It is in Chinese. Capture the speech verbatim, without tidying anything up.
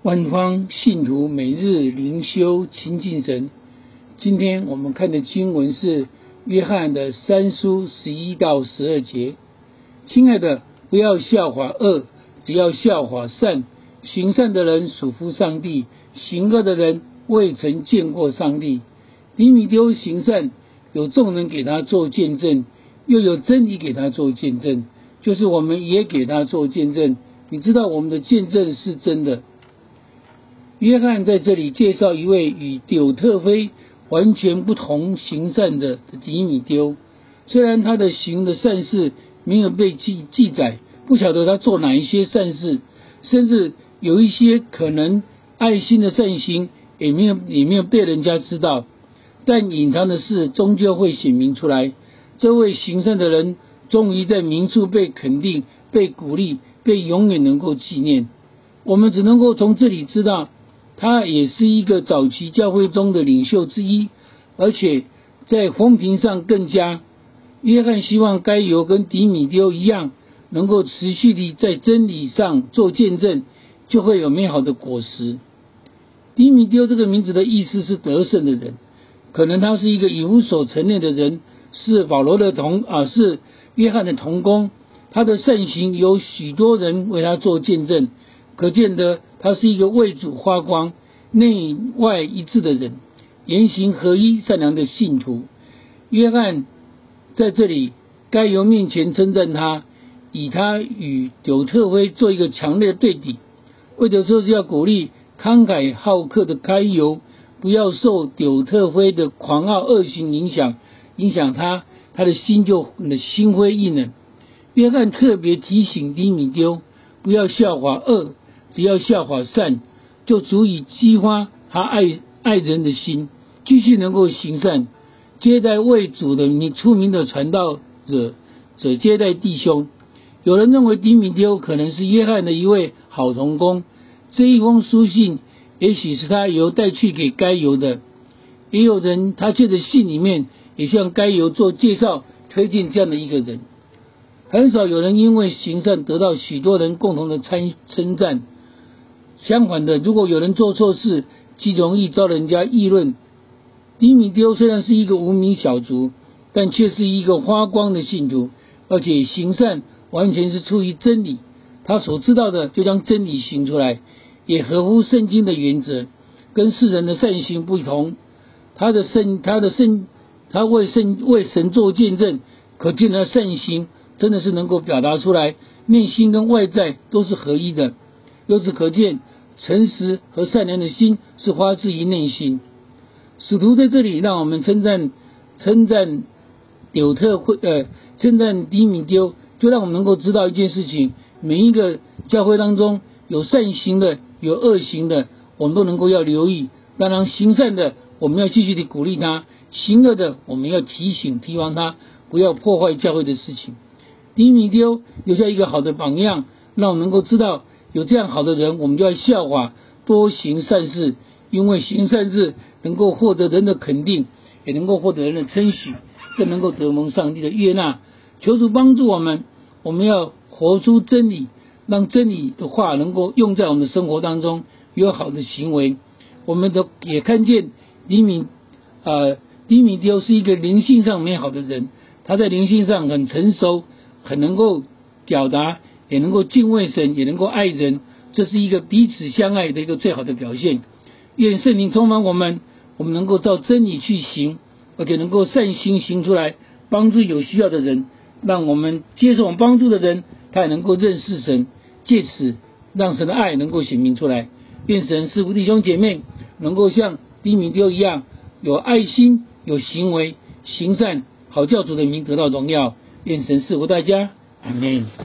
万方信徒每日灵修亲近神。今天我们看的经文是约翰的三书十一到十二节。亲爱的，不要效法恶，只要效法善。行善的人属乎上帝，行恶的人未曾见过上帝。迪米丢行善，有众人给他做见证，又有真理给他做见证，就是我们也给他做见证。你知道我们的见证是真的。约翰在这里介绍一位与丢特腓完全不同行善的迪米丢，虽然他的行的善事没有被记记载，不晓得他做哪一些善事，甚至有一些可能爱心的善行也没有也没有被人家知道，但隐藏的事终究会显明出来。这位行善的人终于在明处被肯定、被鼓励、被永远能够纪念。我们只能够从这里知道，他也是一个早期教会中的领袖之一，而且在风评上更加。约翰希望该犹跟迪米丢一样，能够持续地在真理上做见证，就会有美好的果实。迪米丢这个名字的意思是得胜的人，可能他是一个以无所成念的人，是保罗的同啊，是约翰的同工。他的善行有许多人为他做见证，可见得他是一个为主发光、内外一致的人，言行合一、善良的信徒。约翰在这里该犹面前称赞他，以他与丢特腓做一个强烈的对比，为的就是要鼓励慷慨好客的该犹不要受丢特腓的狂傲恶行影响，影响他，他的心就心灰意冷。约翰特别提醒迪米丢不要效法恶，只要效法善，就足以激发他爱爱人的心，继续能够行善，接待为主的名出名的传道者，者接待弟兄。有人认为迪米丢可能是约翰的一位好同工，这一封书信也许是他由带去给该犹的。也有人他借着信里面也向该犹做介绍，推荐这样的一个人。很少有人因为行善得到许多人共同的称称赞，相反的，如果有人做错事，极容易遭人家议论。迪米丢虽然是一个无名小卒，但却是一个发光的信徒，而且行善完全是出于真理，他所知道的就将真理行出来，也合乎圣经的原则，跟世人的善行不同。他的圣他的圣他为圣为神做见证，可见他善行真的是能够表达出来，内心跟外在都是合一的。由此可见，诚实和善良的心是发自于内心。使徒在这里让我们称赞称赞丢特腓呃称赞迪米丢，就让我们能够知道一件事情：每一个教会当中有善行的，有恶行的，我们都能够要留意。当然，行善的我们要继续的鼓励他，行恶的我们要提醒提防他，不要破坏教会的事情。迪米丢留下一个好的榜样，让我们能够知道有这样好的人，我们就要效法，多行善事，因为行善事能够获得人的肯定，也能够获得人的称许，更能够得蒙上帝的悦纳。求主帮助我们，我们要活出真理，让真理的话能够用在我们的生活当中，有好的行为。我们都也看见迪米呃迪米丢是一个灵性上美好的人，他在灵性上很成熟，很能够表达，也能够敬畏神，也能够爱人，这是一个彼此相爱的一个最好的表现。愿圣灵充满我们，我们能够照真理去行，而且能够善行行出来，帮助有需要的人，让我们接受我们帮助的人，他也能够认识神，借此让神的爱能够显明出来。愿神赐福弟兄姐妹能够像迪米丢一样，有爱心，有行为，行善，好叫主的名得到荣耀。愿神赐福大家，阿们。